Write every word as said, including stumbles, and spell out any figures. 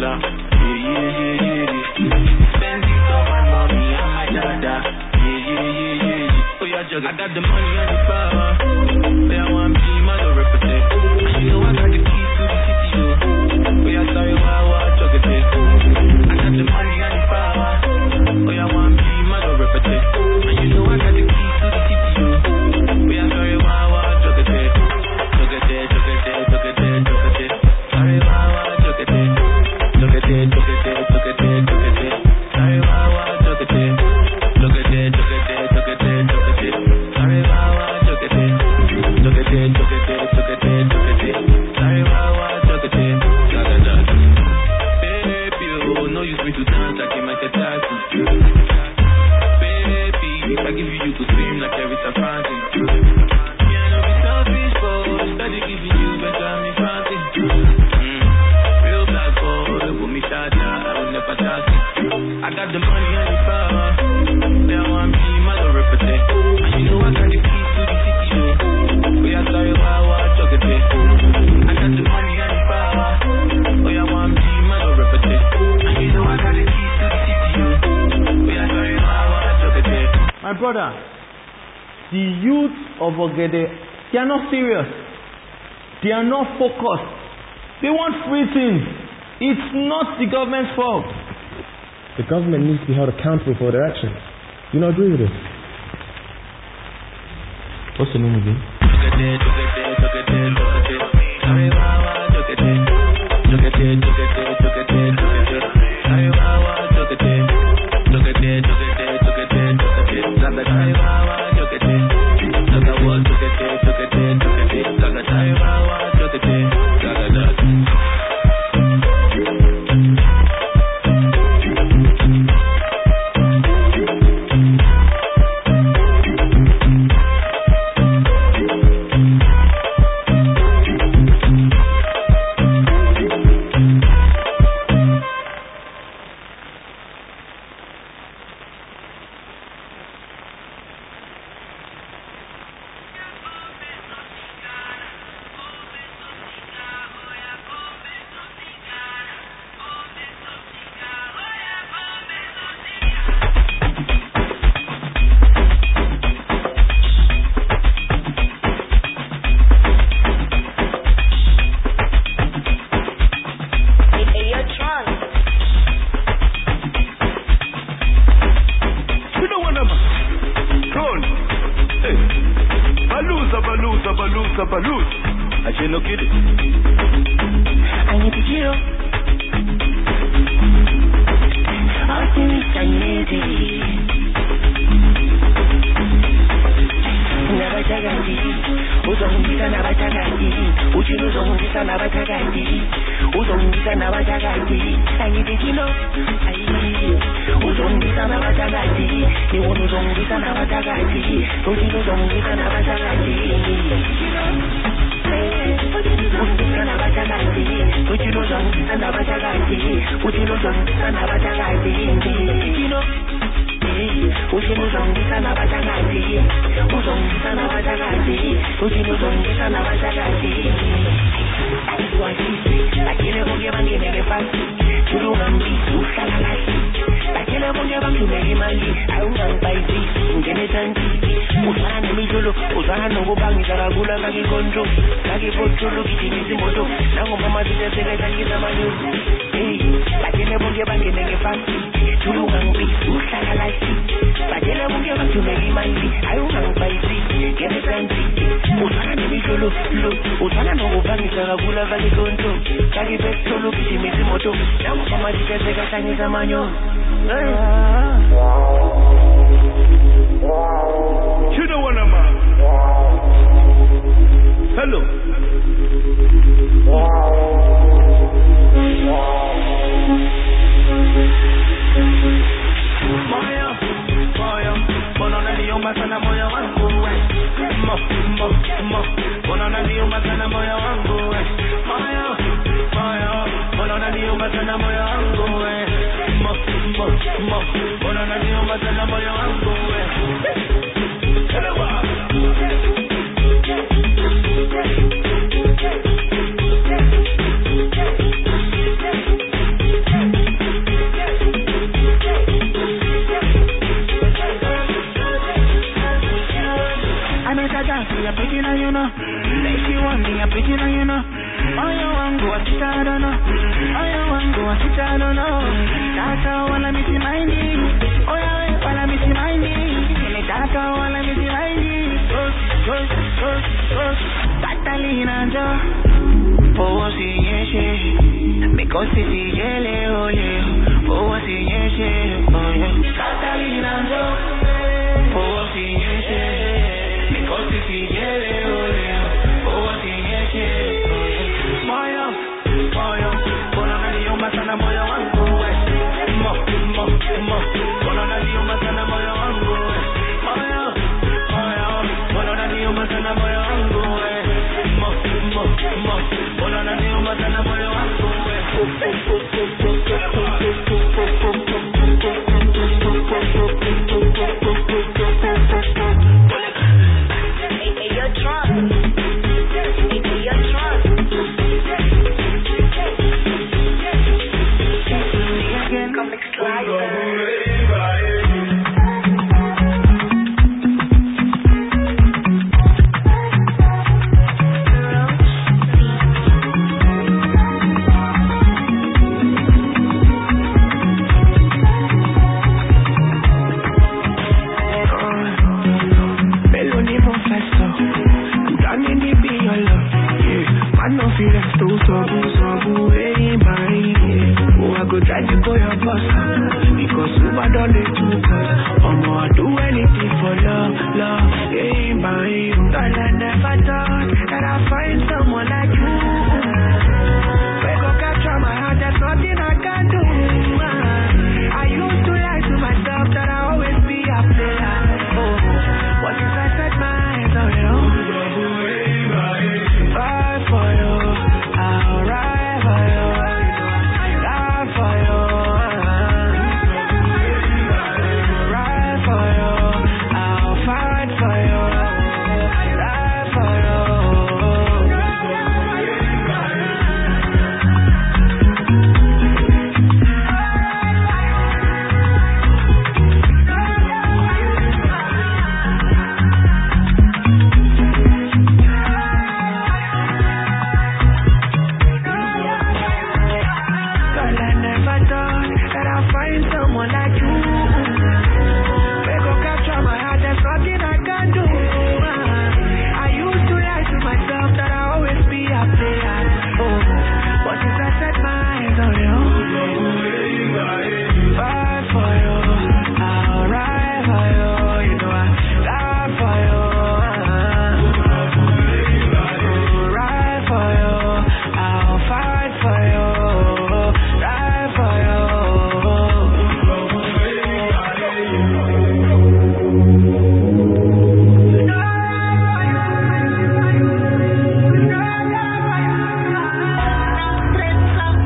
Prada. Yeah, yeah, yeah, yeah. Spend it on my mommy and my dada. Yeah, yeah, yeah, yeah. Oh, yeah, juggle. I got the money and the power. Say I want to be my represent. You know I got the keys to the city, yo. Oh, yeah, sorry, why, why, juggle it. I got the money and the power. Oh, yeah, I want to be my represent. You know I got the keys to the city, yo. Oh, yeah, sorry, why, why, juggle it. Juggle it, juggle it, juggle it, juggle it. Sorry, why, why, juggle it. Juggle it, juggle it, juggle it, juggle it. Sorry, why, why, juggle it. Juggle it, juggle it, juggle it, juggle it. Sorry, why, why, juggle it. Juggle it, juggle it, juggle it, juggle it. Sorry, why, why, juggle it. Juggle it. Baby, oh, no use me to dance like a Michael Jackson. Baby, if I give you, you could scream like Aretha Franklin. Yeah, no be selfish, but steady giving you better me Franklin. Mm. Real black boy, put me shot, I will never touch it. I got the money and the power. Say I want me, my little represent. And you know I got the keys to the city, yo. Oh yeah, sorry, why, why, juggle it. I got the money and the power. Oh yeah, I want me, my little represent. And you know I got the keys to the city, yo. Oh yeah, sorry, why, why, juggle it. My brother, the youth of Ogede, they are not serious. They are not focused. They want free things. It's not the government's fault. The government needs to be held accountable for their actions. Do you not agree with this? What's the name again? Oya wangu wa kitano no. Nitaka wala miti maindi. Oya we wala miti maindi. Nitaka wala miti maindi. Gosh, gosh, gosh, gosh. Catalina jo. Oh si yeshe. Because si yele ole. Oh si yeshe. Oh yeah. Catalina jo. Oh si yeshe. Because si yele ole. Oh si yeshe. Oh yeah. Moyo, moyo. Bono na niomba sana moyo wangu. Mo, mo, mo. Bono na niomba sana moyo wangu. Moyo, moyo. Bono na niomba sana moyo wangu. Mo, mo, mo. Bono na niomba sana moyo wangu.